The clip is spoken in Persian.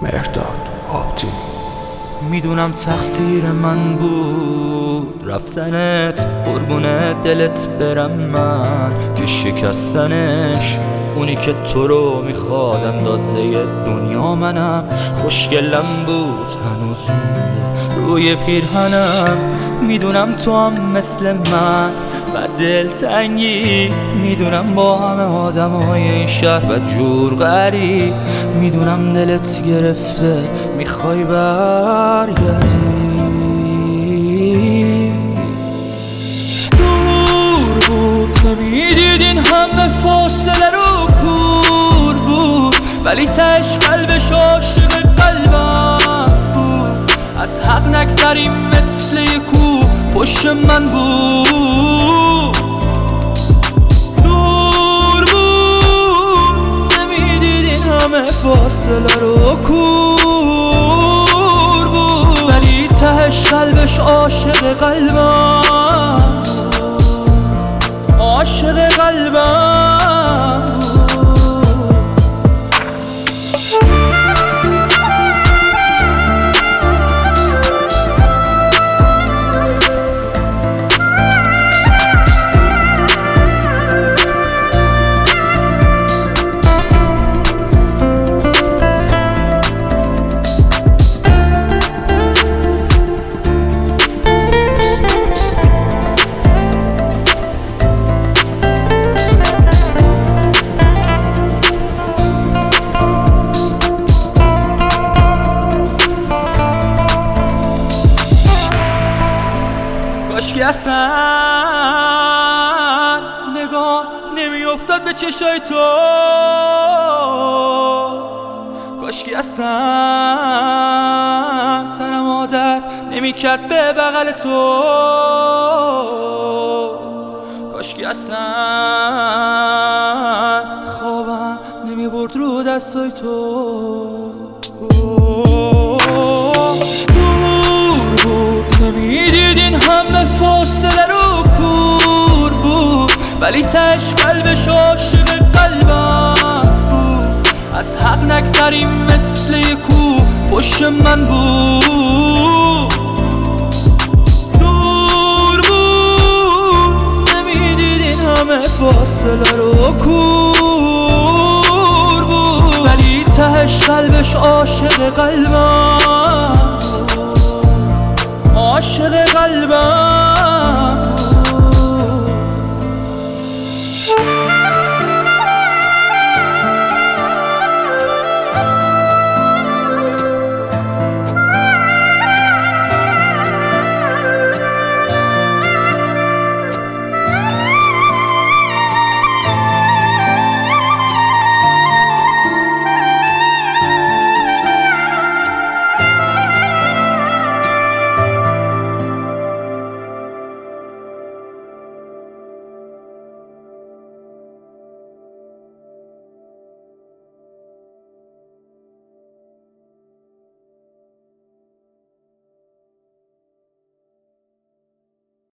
مهرداد آبتی. میدونم تقصیر من بود رفتنت، قربون دلت برم من که شکستنش. اونی که تو رو میخواد اندازه دنیا منم، خوشگلم بود هنوز روی پیرهنم. میدونم تو هم مثل من و دلتنگی، میدونم با همه آدمای این شهر و جور غریب. میدونم دلت گرفته میخوای برگردی. دور بود نمیدیدین همه فاصله رو کور بود، ولی تش قلبش عاشق قلبم بود. از حق نگذریم مثل یه کو پشت من بود. دور بود نمیدیدین همه فاصله رو کور بود، ولی تهش قلبش عاشق قلبم، عاشق قلبم بود. کاشکی اصلا نگاه نمیافتاد به چشای تو، کاشکی اصلا تنم عادت نمیکرد به بغل تو، کاشکی اصلا خوابم نمیبرد رو دستای تو. نمیدیدین همه فاصله رو کور بود، ولی تش قلبش عاشق قلبم بود. از حق نگذریم مثل یه کو پشت من بود. دور بود نمیدیدین همه فاصله رو کور بود، ولی تهش قلبش عاشق قلبم.